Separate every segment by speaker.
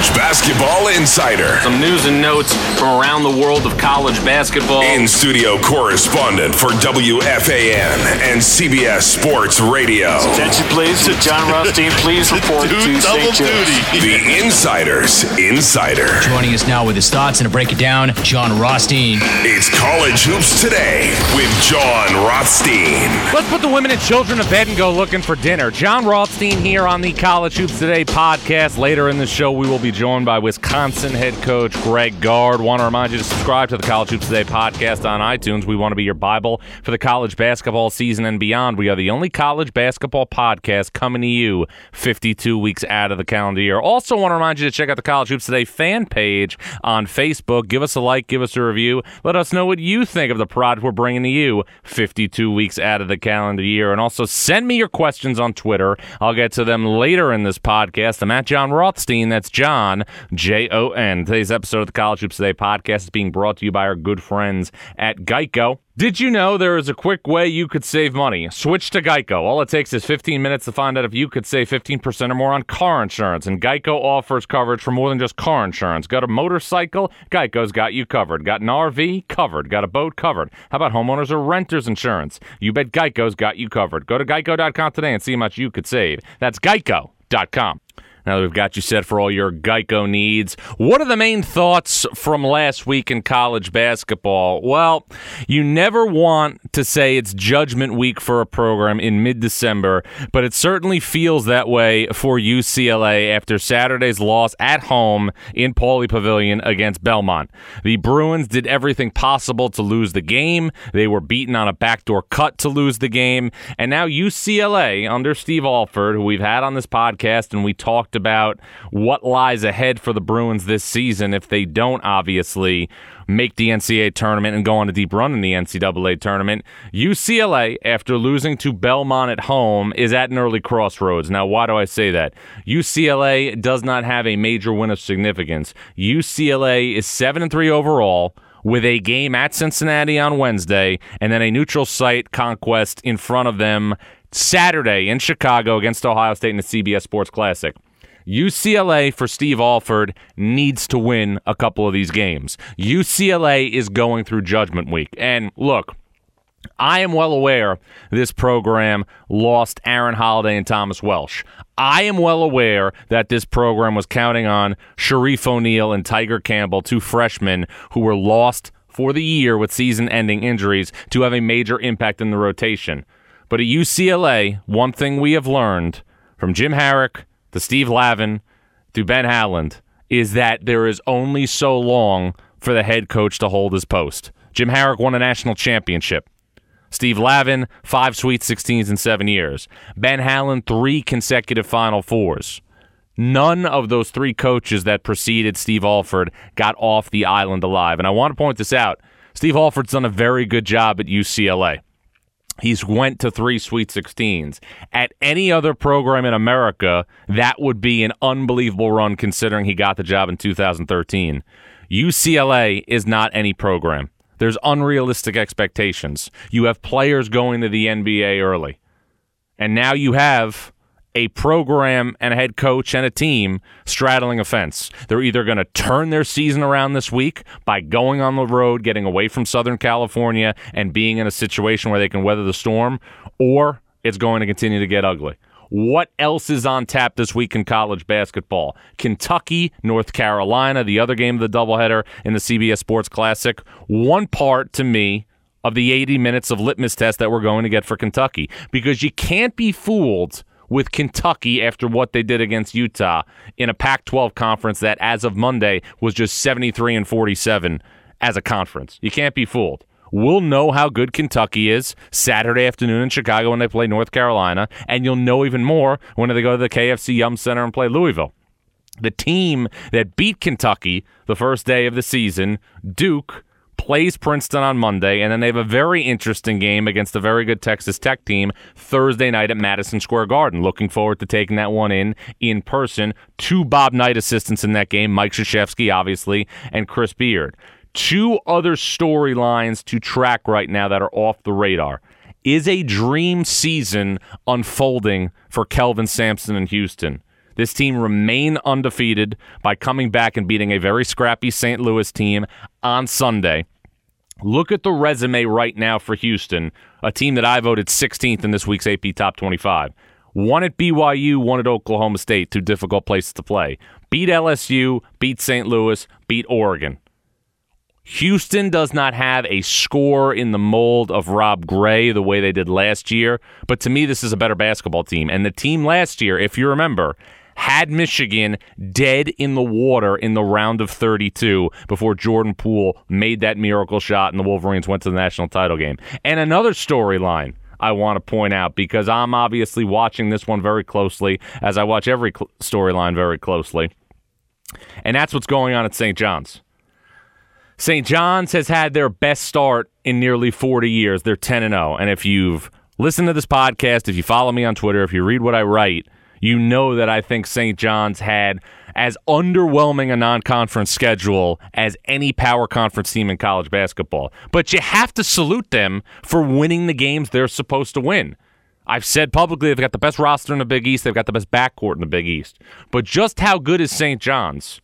Speaker 1: College Basketball Insider.
Speaker 2: Some news and notes from around the world of college basketball.
Speaker 1: In-studio correspondent for WFAN and CBS Sports Radio.
Speaker 3: Attention please to John Rothstein. Please report to St. Joe's.
Speaker 1: The Insider's Insider.
Speaker 4: Joining us now with his thoughts and to break it down, John Rothstein.
Speaker 1: It's College Hoops Today with John Rothstein.
Speaker 5: Let's put the women and children to bed and go looking for dinner. John Rothstein here on the College Hoops Today podcast. Later in the show, we will be joined by Wisconsin head coach Greg Gard. Want to remind you to subscribe to the College Hoops Today podcast on iTunes. We want to be your Bible for the college basketball season and beyond. We are the only college basketball podcast coming to you 52 weeks out of the calendar year. Also want to remind you to check out the College Hoops Today fan page on Facebook. Give us a like, give us a review. Let us know what you think of the product we're bringing to you 52 weeks out of the calendar year. And also send me your questions on Twitter. I'll get to them later in this podcast. I'm at John Rothstein. That's John, Jon. Today's episode of the College Hoops Today podcast is being brought to you by our good friends at Geico. Did you know there is a quick way you could save money? Switch to Geico. All it takes is 15 minutes to find out if you could save 15% or more on car insurance. And Geico offers coverage for more than just car insurance. Got a motorcycle? Geico's got you covered. Got an RV? Covered. Got a boat? Covered. How about homeowners or renters insurance? You bet Geico's got you covered. Go to geico.com today and see how much you could save. That's geico.com. Now that we've got you set for all your Geico needs, what are the main thoughts from last week in college basketball? Well, you never want to say it's judgment week for a program in mid-December, but it certainly feels that way for UCLA after Saturday's loss at home in Pauley Pavilion against Belmont. The Bruins did everything possible to lose the game. They were beaten on a backdoor cut to lose the game. And now UCLA, under Steve Alford, who we've had on this podcast, and we talked about what lies ahead for the Bruins this season if they don't obviously make the NCAA tournament and go on a deep run in the NCAA tournament. UCLA, after losing to Belmont at home, is at an early crossroads. Now, why do I say that? UCLA does not have a major win of significance. UCLA is 7-3 overall, with a game at Cincinnati on Wednesday and then a neutral site conquest in front of them Saturday in Chicago against Ohio State in the CBS Sports Classic. UCLA, for Steve Alford, needs to win a couple of these games. UCLA is going through judgment week. And look, I am well aware this program lost Aaron Holiday and Thomas Welsh. I am well aware that this program was counting on Sharif O'Neal and Tiger Campbell, two freshmen who were lost for the year with season-ending injuries, to have a major impact in the rotation. But at UCLA, one thing we have learned from Jim Harrick to Steve Lavin to Ben Howland is that there is only so long for the head coach to hold his post. Jim Harrick won a national championship. Steve Lavin, 5 Sweet 16s in 7 years. Ben Howland, 3 consecutive Final Fours. None of those 3 coaches that preceded Steve Alford got off the island alive. And I want to point this out. Steve Alford's done a very good job at UCLA. He's went to 3 Sweet 16s. At any other program in America, that would be an unbelievable run considering he got the job in 2013. UCLA is not any program. There's unrealistic expectations. You have players going to the NBA early. And now you have a program and a head coach and a team straddling a fence. They're either going to turn their season around this week by going on the road, getting away from Southern California, and being in a situation where they can weather the storm, or it's going to continue to get ugly. What else is on tap this week in college basketball? Kentucky, North Carolina, the other game of the doubleheader in the CBS Sports Classic. One part, to me, of the 80 minutes of litmus test that we're going to get for Kentucky, because you can't be fooled with Kentucky after what they did against Utah in a Pac-12 conference that, as of Monday, was just 73-47 as a conference. You can't be fooled. We'll know how good Kentucky is Saturday afternoon in Chicago when they play North Carolina, and you'll know even more when they go to the KFC Yum Center and play Louisville. The team that beat Kentucky the first day of the season, Duke, plays Princeton on Monday, and then they have a very interesting game against a very good Texas Tech team Thursday night at Madison Square Garden. Looking forward to taking that one in person. 2 Bob Knight assistants in that game, Mike Krzyzewski, obviously, and Chris Beard. 2 other storylines to track right now that are off the radar. Is a dream season unfolding for Kelvin Sampson in Houston? This team remained undefeated by coming back and beating a very scrappy St. Louis team on Sunday. Look at the resume right now for Houston, a team that I voted 16th in this week's AP Top 25. One at BYU, one at Oklahoma State, two difficult places to play. Beat LSU, beat St. Louis, beat Oregon. Houston does not have a score in the mold of Rob Gray the way they did last year, but to me this is a better basketball team. And the team last year, if you remember, had Michigan dead in the water in the round of 32 before Jordan Poole made that miracle shot and the Wolverines went to the national title game. And another storyline I want to point out, because I'm obviously watching this one very closely, as I watch every storyline very closely, and that's what's going on at St. John's. St. John's has had their best start in nearly 40 years. They're 10-0. And if you've listened to this podcast, if you follow me on Twitter, if you read what I write, you know that I think St. John's had as underwhelming a non-conference schedule as any power conference team in college basketball. But you have to salute them for winning the games they're supposed to win. I've said publicly they've got the best roster in the Big East. They've got the best backcourt in the Big East. But just how good is St. John's?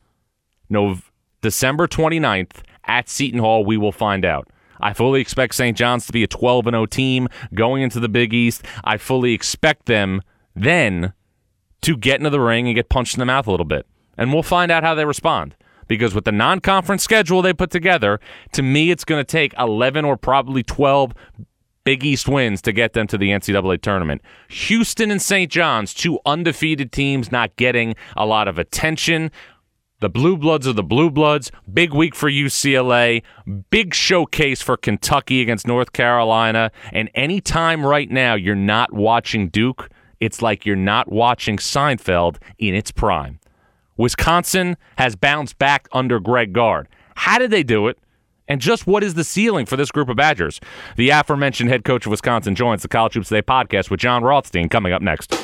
Speaker 5: December 29th at Seton Hall, we will find out. I fully expect St. John's to be a 12-0 team going into the Big East. I fully expect them then to get into the ring and get punched in the mouth a little bit. And we'll find out how they respond. Because with the non-conference schedule they put together, to me it's going to take 11 or probably 12 Big East wins to get them to the NCAA tournament. Houston and St. John's, two undefeated teams not getting a lot of attention. The Blue Bloods are the Blue Bloods. Big week for UCLA. Big showcase for Kentucky against North Carolina. And any time right now you're not watching Duke, it's like you're not watching Seinfeld in its prime. Wisconsin has bounced back under Greg Gard. How did they do it? And just what is the ceiling for this group of Badgers? The aforementioned head coach of Wisconsin joins the College Hoops Today podcast with Jon Rothstein coming up next.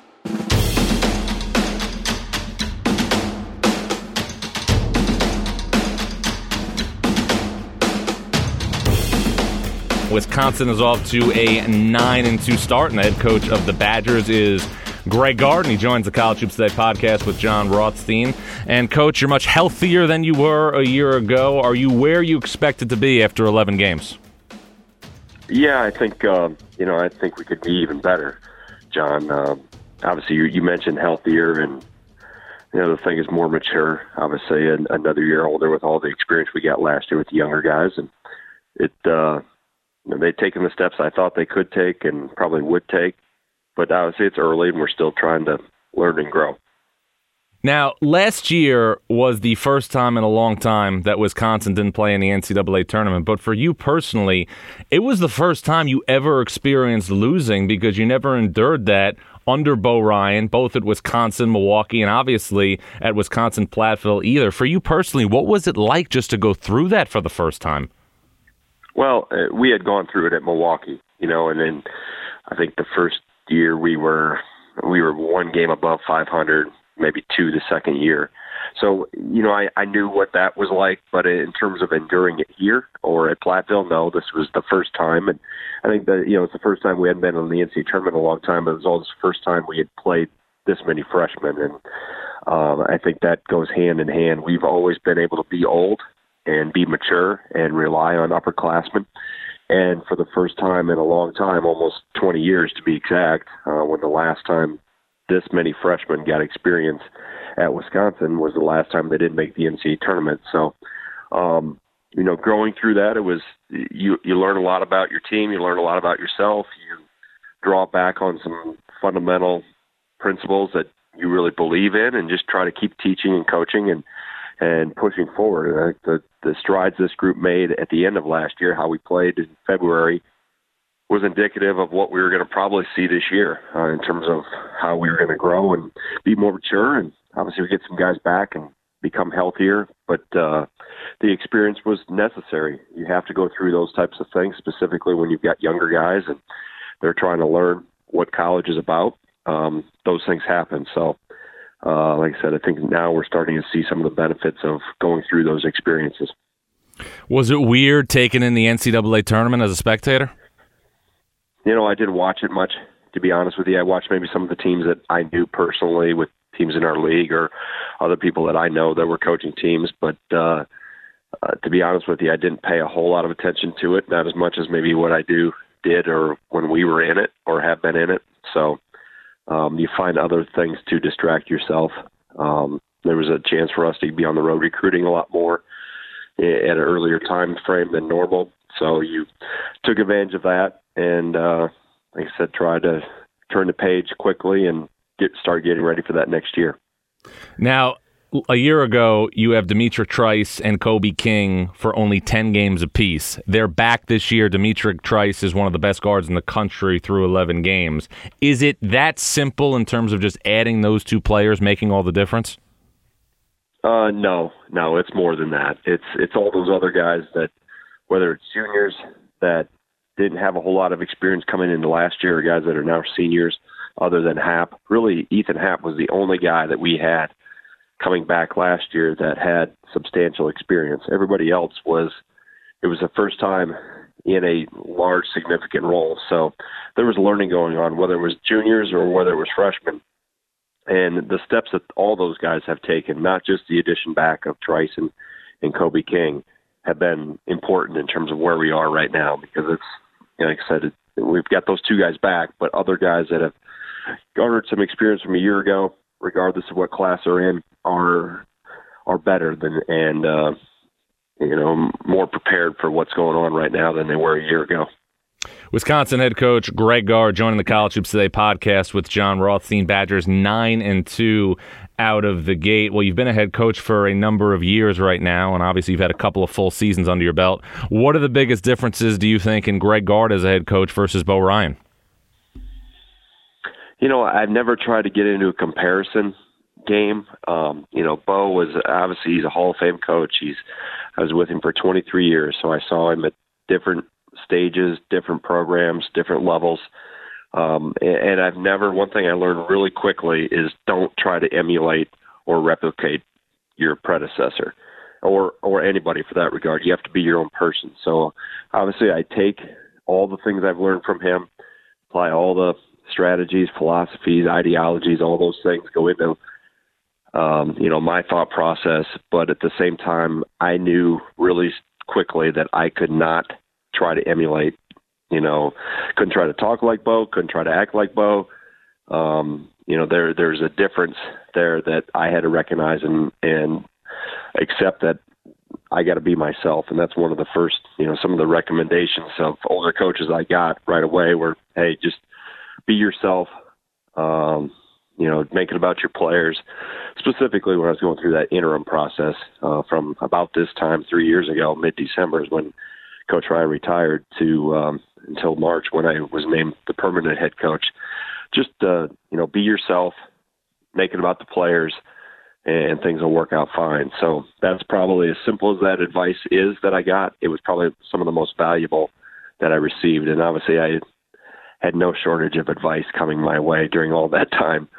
Speaker 5: Wisconsin is off to a 9-2 start, and the head coach of the Badgers is Greg Gard, and he joins the College Hoops Today podcast with Jon Rothstein. And, Coach, you're much healthier than you were a year ago. Are you where you expected to be after 11 games?
Speaker 6: Yeah, I think I think we could be even better, John. Obviously, you mentioned healthier, and the thing is more mature. Obviously, another year older with all the experience we got last year with the younger guys, and they've taken the steps I thought they could take and probably would take. But obviously it's early and we're still trying to learn and grow.
Speaker 5: Now, last year was the first time in a long time that Wisconsin didn't play in the NCAA tournament. But for you personally, it was the first time you ever experienced losing because you never endured that under Bo Ryan, both at Wisconsin, Milwaukee, and obviously at Wisconsin-Platteville either. For you personally, what was it like just to go through that for the first time?
Speaker 6: Well, we had gone through it at Milwaukee, and then I think the first year we were one game above 500, maybe two the second year. So, I knew what that was like, but in terms of enduring it here or at Platteville, no, this was the first time. And I think that, it's the first time we hadn't been in the NCAA tournament in a long time, but it was also the first time we had played this many freshmen. And I think that goes hand in hand. We've always been able to be old and be mature and rely on upperclassmen. And for the first time in a long time, almost 20 years to be exact, when the last time this many freshmen got experience at Wisconsin was the last time they didn't make the NCAA tournament. So, growing through that, it was you learn a lot about your team, you learn a lot about yourself, you draw back on some fundamental principles that you really believe in and just try to keep teaching and coaching and pushing forward. I think the strides this group made at the end of last year, how we played in February, was indicative of what we were going to probably see this year in terms of how we were going to grow and be more mature. And obviously we get some guys back and become healthier, but the experience was necessary. You have to go through those types of things, specifically when you've got younger guys and they're trying to learn what college is about. Those things happen. So, like I said, I think now we're starting to see some of the benefits of going through those experiences.
Speaker 5: Was it weird taking in the NCAA tournament as a spectator?
Speaker 6: I didn't watch it much, to be honest with you. I watched maybe some of the teams that I knew personally with teams in our league or other people that I know that were coaching teams. But to be honest with you, I didn't pay a whole lot of attention to it, not as much as maybe what I did or when we were in it or have been in it. So you find other things to distract yourself. There was a chance for us to be on the road recruiting a lot more at an earlier time frame than normal. So you took advantage of that and, like I said, tried to turn the page quickly and start getting ready for that next year.
Speaker 5: Now, a year ago, you have Demetric Trice and Kobe King for only 10 games apiece. They're back this year. Demetric Trice is one of the best guards in the country through 11 games. Is it that simple in terms of just adding those two players making all the difference? No, it's more than that. It's all those other guys that, whether it's juniors that didn't have a whole lot of experience coming into last year, or guys that are now seniors, other than Happ. Really, Ethan Happ was the only guy that we had coming back last year that had substantial experience. Everybody else it was the first time in a large, significant role. So there was learning going on, whether it was juniors or whether it was freshmen. And the steps that all those guys have taken, not just the addition back of Trice and Kobe King, have been important in terms of where we are right now, because it's, like I said, we've got those two guys back, but other guys that have garnered some experience from a year ago, regardless of what class they're in, are better than and more prepared for what's going on right now than they were a year ago. Wisconsin head coach Greg Gard joining the College Hoops Today podcast with Jon Rothstein. Badgers 9-2 out of the gate. Well, you've been a head coach for a number of years right now, and obviously you've had a couple of full seasons under your belt. What are the biggest differences, do you think, in Greg Gard as a head coach versus Bo Ryan?
Speaker 6: I've never tried to get into a comparison game. Bo was obviously, he's a Hall of Fame coach. I was with him for 23 years, so I saw him at different stages, different programs, different levels. And one thing I learned really quickly is don't try to emulate or replicate your predecessor or anybody for that regard. You have to be your own person. So obviously I take all the things I've learned from him, apply all the strategies, philosophies, ideologies, all those things go into, my thought process. But at the same time, I knew really quickly that I could not try to emulate, couldn't try to talk like Bo, couldn't try to act like Bo. There's a difference there that I had to recognize and accept that I got to be myself. And that's one of the first, some of the recommendations of older coaches I got right away were, hey, just be yourself, make it about your players. Specifically when I was going through that interim process from about this time 3 years ago, mid-December is when Coach Ryan retired to until March when I was named the permanent head coach. Just, be yourself, make it about the players, and things will work out fine. So that's probably, as simple as that advice is that I got, it was probably some of the most valuable that I received. And obviously I had no shortage of advice coming my way during all that time.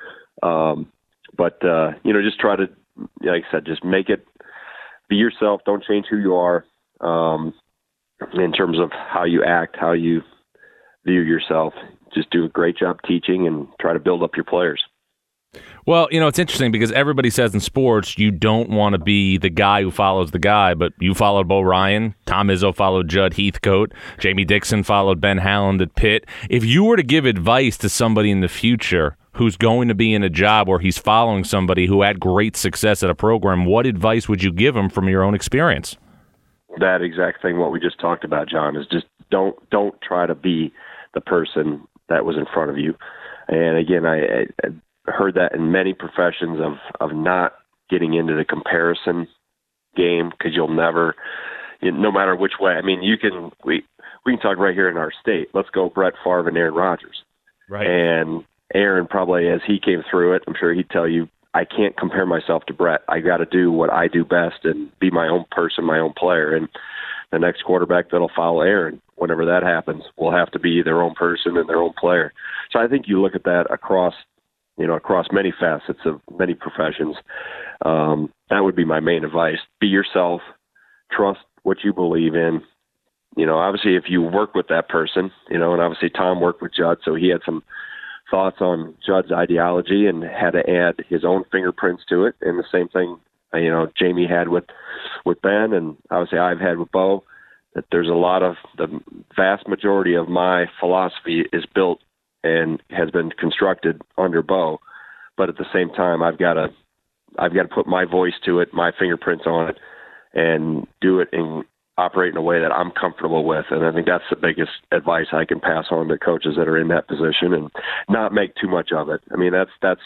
Speaker 6: Just try to, like I said, just make it, be yourself, don't change who you are. In terms of how you act, how you view yourself, just do a great job teaching and try to build up your players.
Speaker 5: Well, it's interesting because everybody says in sports you don't want to be the guy who follows the guy, but you followed Bo Ryan, Tom Izzo followed Judd Heathcote, Jamie Dixon followed Ben Howland at Pitt. If you were to give advice to somebody in the future who's going to be in a job where he's following somebody who had great success at a program, what advice would you give him from your own experience?
Speaker 6: That exact thing, what we just talked about, John, is just don't try to be the person that was in front of you. And again, I heard that in many professions of not getting into the comparison game, because you'll never, no matter which way. I mean, we can talk right here in our state. Let's go Brett Favre and Aaron Rodgers.
Speaker 5: Right.
Speaker 6: And Aaron, probably as he came through it, I'm sure he'd tell you, I can't compare myself to Brett. I got to do what I do best and be my own person, my own player. And the next quarterback that'll follow Aaron, whenever that happens, will have to be their own person and their own player. So I think you look at that across many facets of many professions. That would be my main advice. Be yourself. Trust what you believe in. Obviously, if you work with that person, and obviously Tom worked with Judd, so he had some thoughts on Judd's ideology and had to add his own fingerprints to it. And the same thing, Jamie had with Ben, and obviously I've had with Bo, that there's a lot of the vast majority of my philosophy is built and has been constructed under Bo. But at the same time, I've got to put my voice to it, my fingerprints on it, and do it and operate in a way that I'm comfortable with. And I think that's the biggest advice I can pass on to coaches that are in that position, and not make too much of it. I mean, that's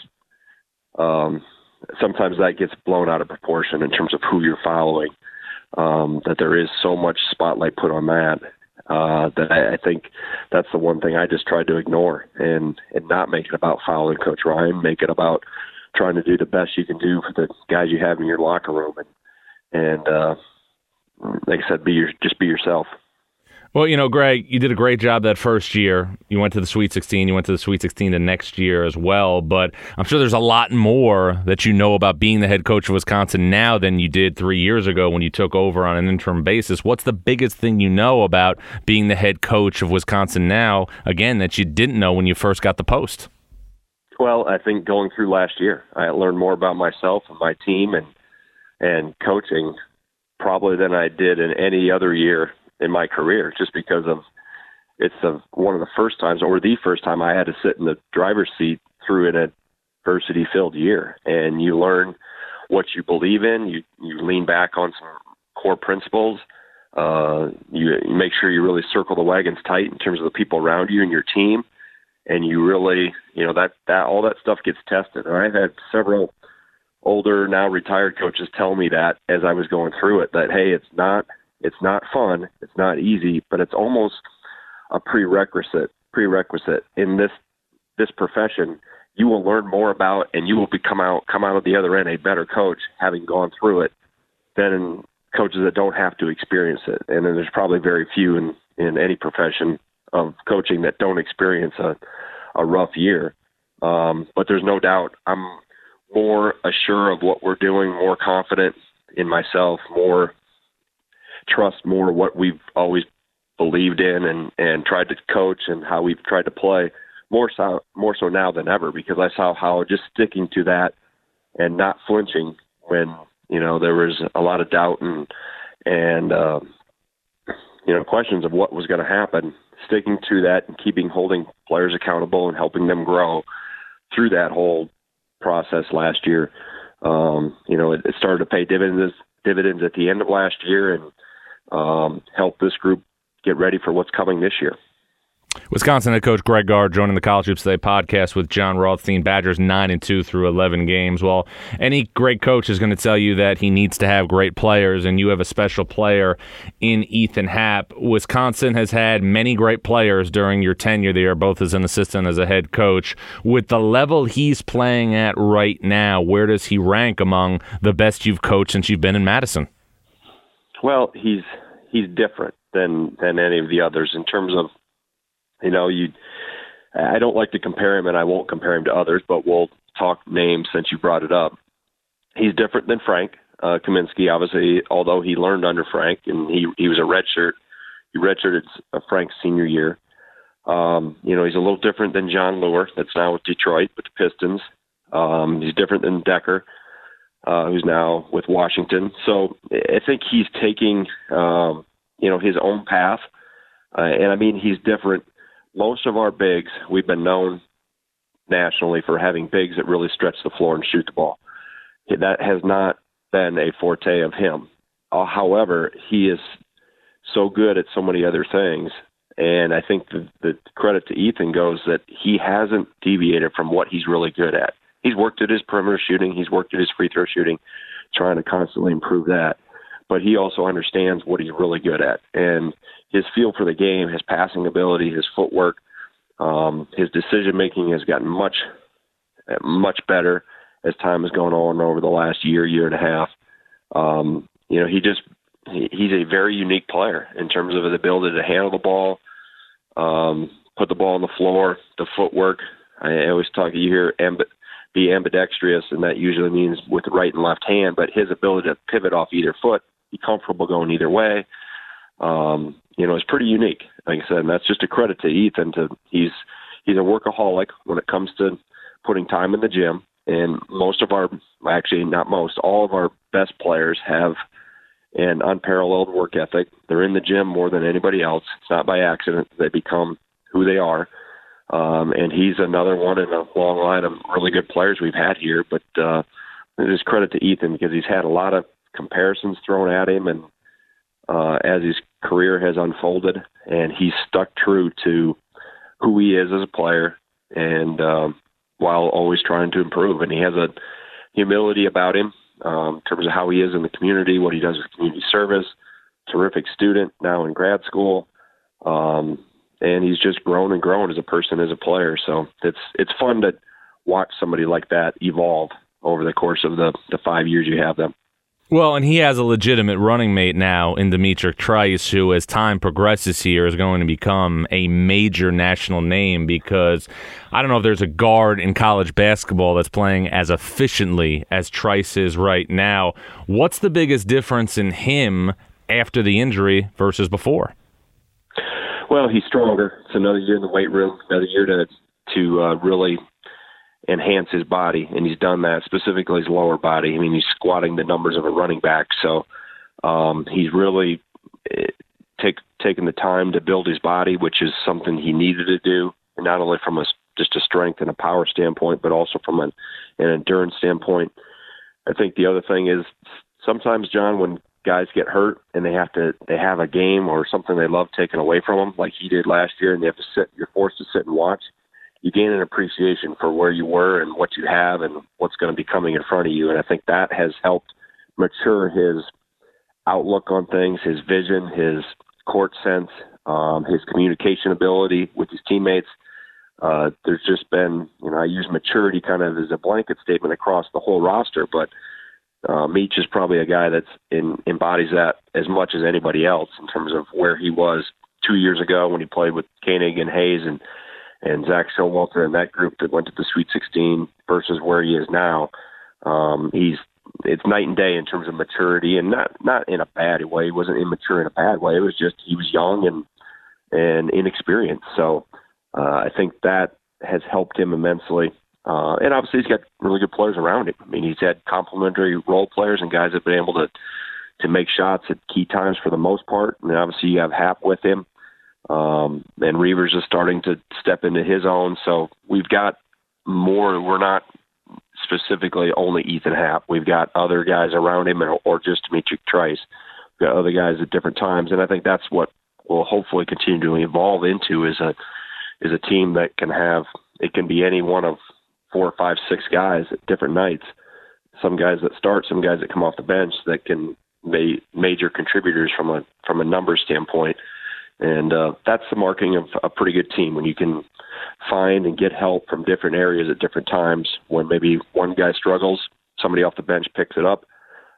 Speaker 6: sometimes that gets blown out of proportion in terms of who you're following, that there is so much spotlight put on that, that I think that's the one thing I just tried to ignore and not make it about following Coach Ryan, make it about trying to do the best you can do for the guys you have in your locker room. And like I said, just be yourself.
Speaker 5: Well, Greg, you did a great job that first year. You went to the Sweet 16. You went to the Sweet 16 the next year as well. But I'm sure there's a lot more that you know about being the head coach of Wisconsin now than you did 3 years ago when you took over on an interim basis. What's the biggest thing you know about being the head coach of Wisconsin now, again, that you didn't know when you first got the post?
Speaker 6: Well, I think going through last year, I learned more about myself and my team and coaching probably than I did in any other year in my career, just because of one of the first times, or the first time, I had to sit in the driver's seat through an adversity-filled year. And you learn what you believe in. You lean back on some core principles. You make sure you really circle the wagons tight in terms of the people around you and your team. And you really, that all that stuff gets tested. And I've had several older, now retired coaches tell me that as I was going through it, that, hey, it's not fun, it's not easy, but it's almost a prerequisite in this profession. You will learn more about, and you will come out of the other end a better coach having gone through it than coaches that don't have to experience it. And then there's probably very few in any profession of coaching that don't experience a rough year. But there's no doubt I'm more assured of what we're doing, more confident in myself, more trust more what we've always believed in and tried to coach, and how we've tried to play more so now than ever, because I saw how just sticking to that and not flinching when, there was a lot of doubt and questions of what was going to happen, sticking to that and holding players accountable and helping them grow through that whole process last year. It started to pay dividends at the end of last year, and help this group get ready for what's coming this year.
Speaker 5: Wisconsin head coach Greg Gard joining the College Hoops Today podcast with Jon Rothstein. Badgers 9-2 through 11 games. Well, any great coach is going to tell you that he needs to have great players, and you have a special player in Ethan Happ. Wisconsin has had many great players during your tenure there, both as an assistant and as a head coach. With the level he's playing at right now, where does he rank among the best you've coached since you've been in Madison?
Speaker 6: Well, he's different than any of the others in terms of, I don't like to compare him, and I won't compare him to others, but we'll talk names since you brought it up. He's different than Frank Kaminsky, obviously, although he learned under Frank, and he was a redshirt. He redshirted Frank's senior year. He's a little different than John Lure, that's now with Detroit, with the Pistons. He's different than Decker, who's now with Washington. So I think he's taking, his own path. He's different. Most of our bigs, we've been known nationally for having bigs that really stretch the floor and shoot the ball. That has not been a forte of him. However, he is so good at so many other things. And I think the credit to Ethan goes that he hasn't deviated from what he's really good at. He's worked at his perimeter shooting. He's worked at his free throw shooting, trying to constantly improve that. But he also understands what he's really good at. And his feel for the game, his passing ability, his footwork, his decision-making has gotten much, much better as time has gone on over the last year and a half. He's a very unique player in terms of his ability to handle the ball, put the ball on the floor, the footwork. I always talk, you hear be ambidextrous, and that usually means with the right and left hand, but his ability to pivot off either foot, be comfortable going either way, is pretty unique. Like I said, and that's just a credit to Ethan. He's he's a workaholic when it comes to putting time in the gym. And all of our best players have an unparalleled work ethic. They're in the gym more than anybody else. It's not by accident. They become who they are. And he's another one in a long line of really good players we've had here. But just credit to Ethan because he's had a lot of comparisons thrown at him, and as his career has unfolded, and he's stuck true to who he is as a player, and while always trying to improve. And he has a humility about him in terms of how he is in the community, what he does with community service. Terrific student now in grad school, and he's just grown and grown as a person, as a player. So it's fun to watch somebody like that evolve over the course of the 5 years you have them.
Speaker 5: Well, and he has a legitimate running mate now in D'Mitrik Trice, who, as time progresses here, is going to become a major national name because I don't know if there's a guard in college basketball that's playing as efficiently as Trice is right now. What's the biggest difference in him after the injury versus before?
Speaker 6: Well, he's stronger. It's another year in the weight room, another year to really enhance his body, and he's done that, specifically his lower body. I mean, he's squatting the numbers of a running back, so he's really taken the time to build his body, which is something he needed to do, and not only from just a strength and a power standpoint, but also from an endurance standpoint. I think the other thing is sometimes, John, when guys get hurt and they have a game or something they love taken away from them, like he did last year, and you're forced to sit and watch, you gain an appreciation for where you were and what you have and what's going to be coming in front of you. And I think that has helped mature his outlook on things, his vision, his court sense, his communication ability with his teammates. There's just been, I use maturity kind of as a blanket statement across the whole roster, but Meach is probably a guy that embodies that as much as anybody else in terms of where he was 2 years ago when he played with Koenig and Hayes and Zach Showalter and that group that went to the Sweet 16 versus where he is now. It's night and day in terms of maturity, and not in a bad way. He wasn't immature in a bad way. It was just he was young and inexperienced. So I think that has helped him immensely. And obviously he's got really good players around him. I mean, he's had complementary role players and guys that have been able to make shots at key times for the most part. And obviously you have Hap with him. And Reavers is starting to step into his own. So we've got more. We're not specifically only Ethan Hap. We've got other guys around him or just D'Mitrik Trice. We've got other guys at different times. And I think that's what we'll hopefully continue to evolve into is a team that it can be any one of 4, 5, 6 guys at different nights. Some guys that start, some guys that come off the bench that can be major contributors from a numbers standpoint. And that's the marking of a pretty good team, when you can find and get help from different areas at different times. When maybe one guy struggles, somebody off the bench picks it up.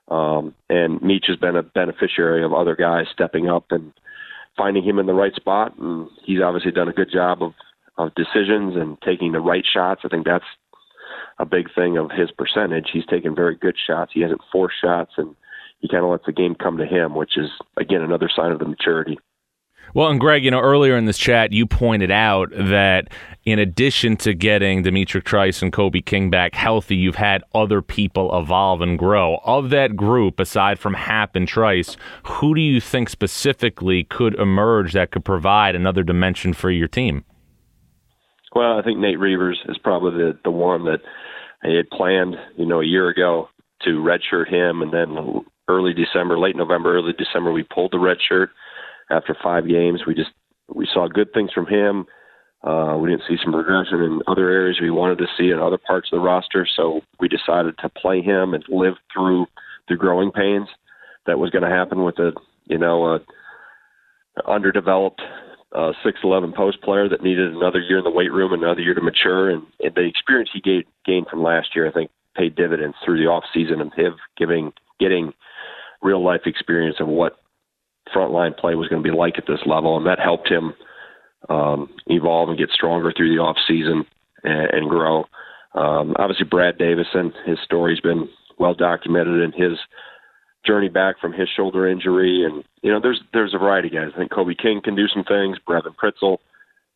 Speaker 6: And Meach has been a beneficiary of other guys stepping up and finding him in the right spot. And he's obviously done a good job of decisions and taking the right shots. I think that's a big thing of his percentage. He's taken very good shots. He hasn't forced shots, and he kind of lets the game come to him, which is, again, another sign of the maturity.
Speaker 5: Well, and Greg, earlier in this chat, you pointed out that in addition to getting D'Mitrik Trice and Kobe King back healthy, you've had other people evolve and grow. Of that group, aside from Hap and Trice, who do you think specifically could emerge that could provide another dimension for your team?
Speaker 6: Well, I think Nate Reavers is probably the one that I had planned, a year ago to redshirt him, and then late November, early December, we pulled the red shirt. After 5 games, we saw good things from him. We didn't see some regression in other areas we wanted to see in other parts of the roster, so we decided to play him and live through the growing pains that was going to happen with a underdeveloped 6'11" post player that needed another year in the weight room, another year to mature, and the experience he gained from last year, I think, paid dividends through the off season of him getting real life experience of what frontline play was going to be like at this level, and that helped him evolve and get stronger through the off season and grow. Obviously, Brad Davison, his story's been well documented in his journey back from his shoulder injury, and there's a variety of guys. I think Kobe King can do some things. Brevin Pritzel,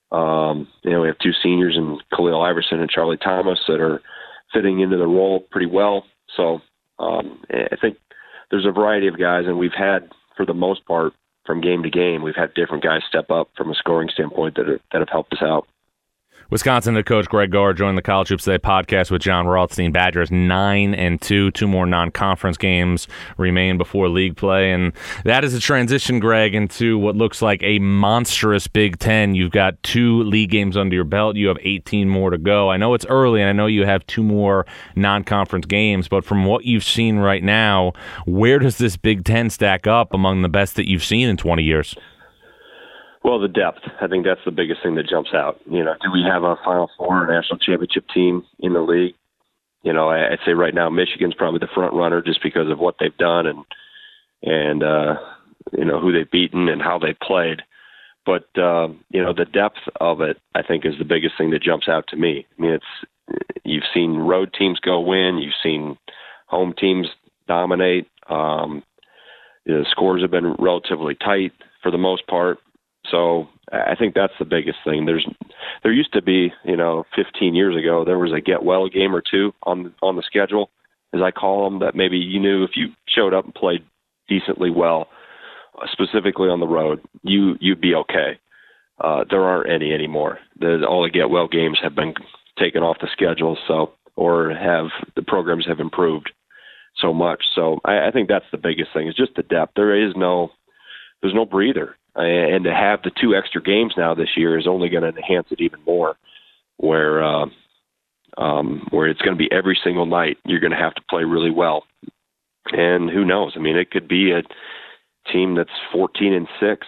Speaker 6: We have two seniors in Khalil Iverson and Charlie Thomas that are fitting into the role pretty well. So I think there's a variety of guys, and we've had, for the most part, from game to game, we've had different guys step up from a scoring standpoint that have helped us out.
Speaker 5: Wisconsin head coach Greg Gard joined the College Hoops Today podcast with Jon Rothstein. Badgers 9-2, 2 more non-conference games remain before league play, and that is a transition, Greg, into what looks like a monstrous Big Ten. You've got 2 league games under your belt. You have 18 more to go. I know it's early, and I know you have 2 more non-conference games, but from what you've seen right now, where does this Big Ten stack up among the best that you've seen in 20 years?
Speaker 6: Well, the depth. I think that's the biggest thing that jumps out. Do we have a Final Four national championship team in the league? I'd say right now Michigan's probably the front runner just because of what they've done and who they've beaten and how they played. But the depth of it, I think, is the biggest thing that jumps out to me. I mean, you've seen road teams go win, you've seen home teams dominate. The scores have been relatively tight for the most part. So I think that's the biggest thing. There used to be, 15 years ago, there was a get well game or two on the schedule, as I call them, that maybe you knew if you showed up and played decently well, specifically on the road, you'd be okay. There aren't any anymore. All the get well games have been taken off the schedule, or the programs have improved so much. So I think that's the biggest thing, is just the depth. There's no breather. And to have the 2 extra games now this year is only going to enhance it even more, where it's going to be every single night you're going to have to play really well. And who knows? I mean, it could be a team that's 14-6,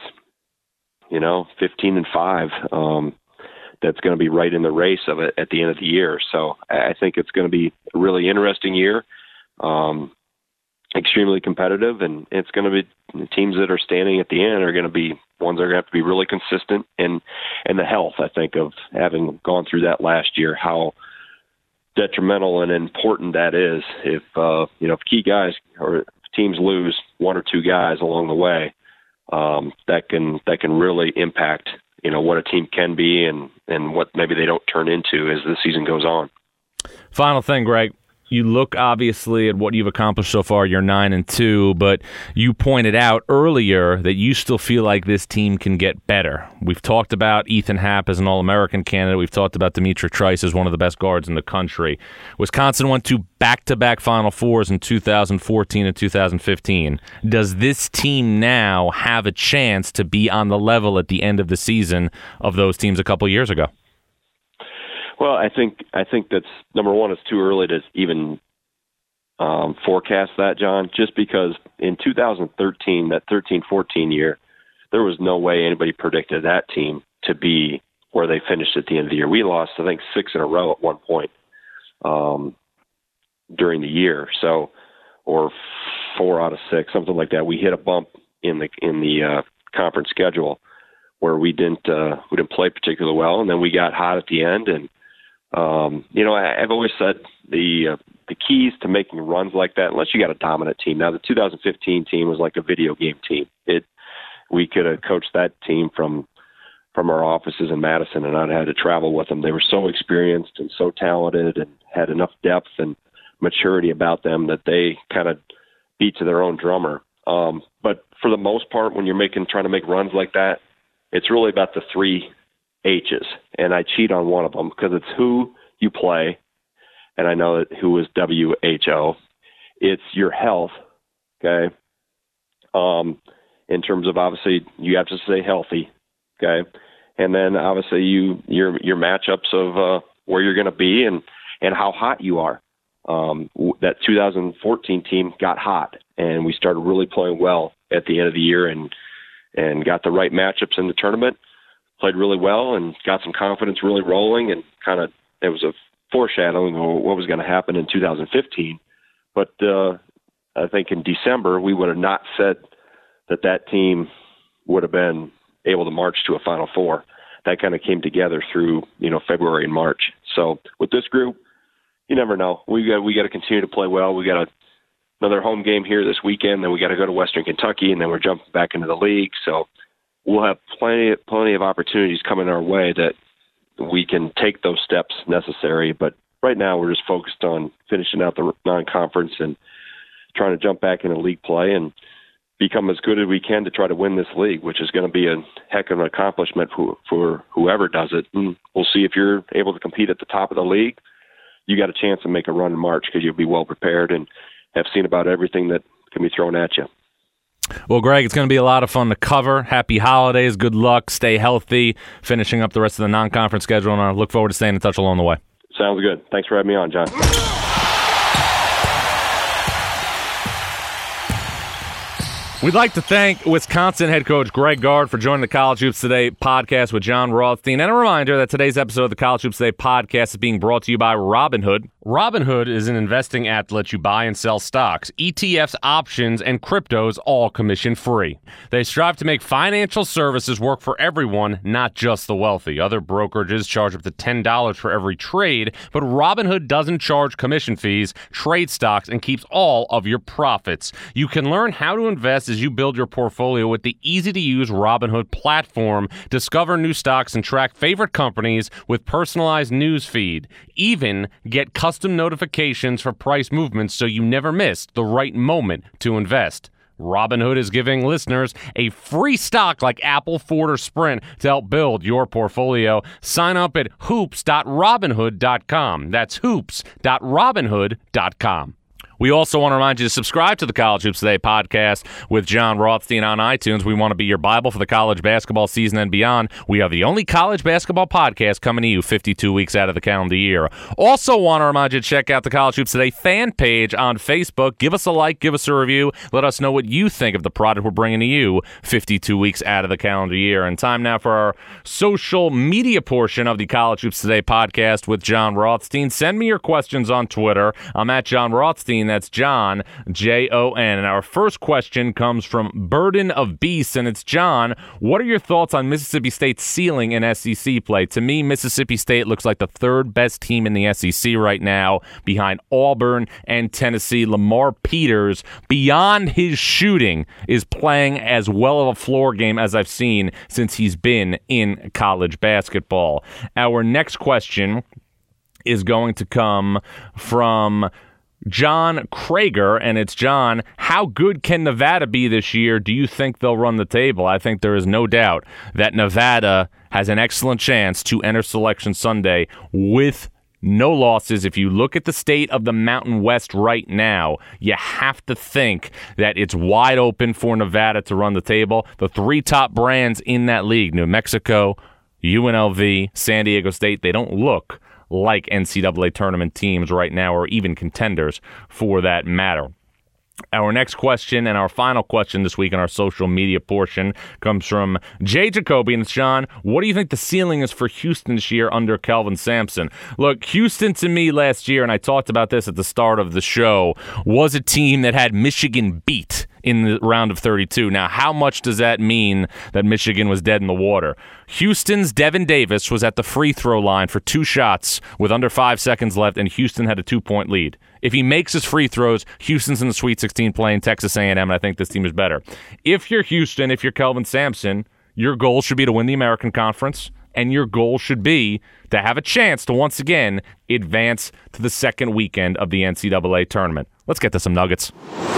Speaker 6: 15-5, that's going to be right in the race of it at the end of the year. So I think it's going to be a really interesting year. Extremely competitive, and it's going to be the teams that are standing at the end are going to be ones that are going to have to be really consistent, and the health, I think, of having gone through that last year, how detrimental and important that is. If key guys or teams lose 1 or 2 guys along the way, that can really impact what a team can be and what maybe they don't turn into as the season goes on.
Speaker 5: Final thing, Greg. You look, obviously, at what you've accomplished so far. You're 9-2, but you pointed out earlier that you still feel like this team can get better. We've talked about Ethan Happ as an All-American candidate. We've talked about Dimitri Trice as one of the best guards in the country. Wisconsin went to back-to-back Final Fours in 2014 and 2015. Does this team now have a chance to be on the level at the end of the season of those teams a couple years ago?
Speaker 6: Well, I think that's, number one, it's too early to even forecast that, John, just because in 2013, that 13-14 year, there was no way anybody predicted that team to be where they finished at the end of the year. We lost, I think, 6 in a row at one point during the year, or 4 out of 6, something like that. We hit a bump in the conference schedule where we didn't play particularly well, and then we got hot at the end. And I've always said the keys to making runs like that, unless you got a dominant team. Now, the 2015 team was like a video game team. We could have coached that team from our offices in Madison, and I'd had to travel with them. They were so experienced and so talented and had enough depth and maturity about them that they kind of beat to their own drummer. But for the most part, when you're trying to make runs like that, it's really about the 3 H's, and I cheat on one of them because it's who you play, and I know that who is WHO. It's your health, okay? In terms of, obviously, you have to stay healthy, okay? And then obviously your matchups of where you're going to be and how hot you are. That 2014 team got hot, and we started really playing well at the end of the year and got the right matchups in the tournament. Played really well and got some confidence really rolling, and it was a foreshadowing of what was going to happen in 2015. But I think in December we would have not said that team would have been able to march to a Final Four. That kind of came together through February and March. So with this group, you never know. We got to continue to play well. We got another home game here this weekend. Then we got to go to Western Kentucky, and then we're jumping back into the league. So we'll have plenty of opportunities coming our way that we can take those steps necessary. But right now we're just focused on finishing out the non-conference and trying to jump back into league play and become as good as we can to try to win this league, which is going to be a heck of an accomplishment for whoever does it. And we'll see if you're able to compete at the top of the league. You got a chance to make a run in March because you'll be well prepared and have seen about everything that can be thrown at you.
Speaker 5: Well, Greg, it's going to be a lot of fun to cover. Happy holidays. Good luck. Stay healthy. Finishing up the rest of the non-conference schedule, and I look forward to staying in touch along the way.
Speaker 6: Sounds good. Thanks for having me on, John.
Speaker 5: We'd like to thank Wisconsin head coach Greg Gard for joining the College Hoops Today podcast with Jon Rothstein. And a reminder that today's episode of the College Hoops Today podcast is being brought to you by Robinhood. Robinhood is an investing app that lets you buy and sell stocks, ETFs, options, and cryptos, all commission-free. They strive to make financial services work for everyone, not just the wealthy. Other brokerages charge up to $10 for every trade, but Robinhood doesn't charge commission fees, trade stocks, and keeps all of your profits. You can learn how to invest as you build your portfolio with the easy-to-use Robinhood platform. Discover new stocks and track favorite companies with personalized news feed. Even get custom notifications for price movements so you never miss the right moment to invest. Robinhood is giving listeners a free stock like Apple, Ford, or Sprint to help build your portfolio. Sign up at hoops.robinhood.com. That's hoops.robinhood.com. We also want to remind you to subscribe to the College Hoops Today podcast with Jon Rothstein on iTunes. We want to be your Bible for the college basketball season and beyond. We are the only college basketball podcast coming to you 52 weeks out of the calendar year. Also want to remind you to check out the College Hoops Today fan page on Facebook. Give us a like, give us a review. Let us know what you think of the product we're bringing to you 52 weeks out of the calendar year. And time now for our social media portion of the College Hoops Today podcast with Jon Rothstein. Send me your questions on Twitter. I'm at Jon Rothstein. That's John, J-O-N. And our first question comes from Burden of Beasts, and it's, John, what are your thoughts on Mississippi State's ceiling in SEC play? To me, Mississippi State looks like the third best team in the SEC right now, behind Auburn and Tennessee. Lamar Peters, beyond his shooting, is playing as well of a floor game as I've seen since he's been in college basketball. Our next question is going to come from John Krager, and it's, John, how good can Nevada be this year? Do you think they'll run the table? I think there is no doubt that Nevada has an excellent chance to enter Selection Sunday with no losses. If you look at the state of the Mountain West right now, you have to think that it's wide open for Nevada to run the table. The three top brands in that league, New Mexico, UNLV, San Diego State, they don't look like NCAA tournament teams right now, or even contenders for that matter. Our next question and our final question this week in our social media portion comes from Jay Jacoby, and it's, John, what do you think the ceiling is for Houston this year under Kelvin Sampson? Look, Houston to me last year, and I talked about this at the start of the show, was a team that had Michigan beat in the round of 32. Now, how much does that mean that Michigan was dead in the water? Houston's Devin Davis was at the free throw line for 2 shots with under 5 seconds left, and Houston had a 2-point lead. If he makes his free throws, Houston's in the Sweet 16 playing Texas A&M, and I think this team is better. If you're Houston, if you're Kelvin Sampson, your goal should be to win the American Conference, and your goal should be to have a chance to once again advance to the second weekend of the NCAA tournament. Let's get to some nuggets.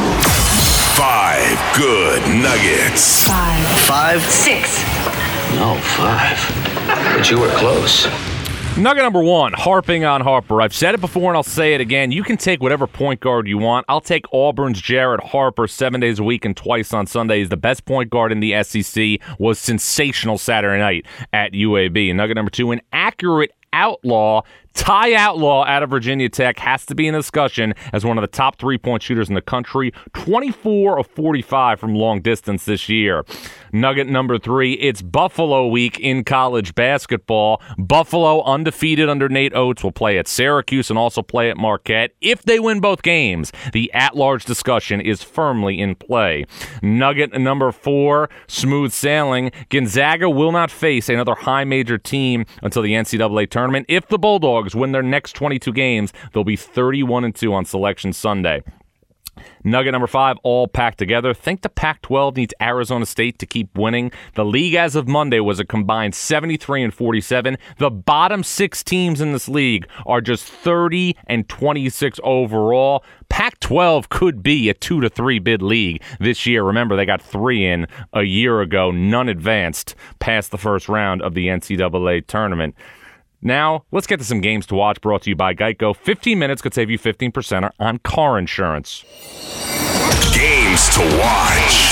Speaker 1: 5 good nuggets.
Speaker 7: 5. 6.
Speaker 8: No, 5. But you were close.
Speaker 5: Nugget number 1, harping on Harper. I've said it before and I'll say it again. You can take whatever point guard you want. I'll take Auburn's Jared Harper 7 days a week and twice on Sundays. The best point guard in the SEC, was sensational Saturday night at UAB. And nugget number 2, an accurate outlaw. Ty Outlaw out of Virginia Tech has to be in the discussion as one of the top 3-point shooters in the country. 24 of 45 from long distance this year. Nugget number 3, it's Buffalo week in college basketball. Buffalo, undefeated under Nate Oates, will play at Syracuse and also play at Marquette. If they win both games, the at-large discussion is firmly in play. Nugget number 4, smooth sailing. Gonzaga will not face another high major team until the NCAA tournament. If the Bulldogs win their next 22 games, they'll be 31-2 on Selection Sunday. Nugget number 5, all packed together. Think the Pac-12 needs Arizona State to keep winning. The league as of Monday was a combined 73-47. The bottom 6 teams in this league are just 30-26 overall. Pac-12 could be a 2 to 3 bid league this year. Remember, they got 3 in a year ago. None advanced past the first round of the NCAA tournament. Now, let's get to some games to watch, brought to you by Geico. 15 minutes could save you 15% on car insurance.
Speaker 1: Games to watch.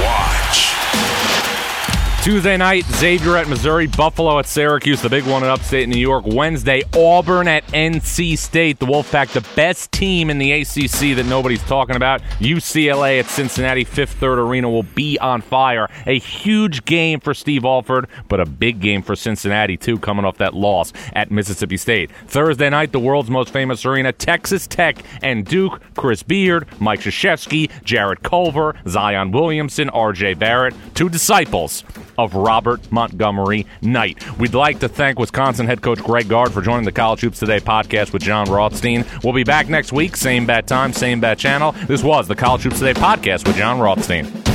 Speaker 5: Tuesday night, Xavier at Missouri, Buffalo at Syracuse, the big one in upstate New York. Wednesday, Auburn at NC State. The Wolfpack, the best team in the ACC that nobody's talking about. UCLA at Cincinnati, Fifth Third Arena will be on fire. A huge game for Steve Alford, but a big game for Cincinnati, too, coming off that loss at Mississippi State. Thursday night, the world's most famous arena, Texas Tech and Duke. Chris Beard, Mike Krzyzewski, Jarrett Culver, Zion Williamson, R.J. Barrett, 2 disciples of Robert Montgomery Knight. We'd like to thank Wisconsin head coach Greg Gard for joining the College Hoops Today podcast with John Rothstein. We'll be back next week, same bat time, same bat channel. This was the College Hoops Today podcast with John Rothstein.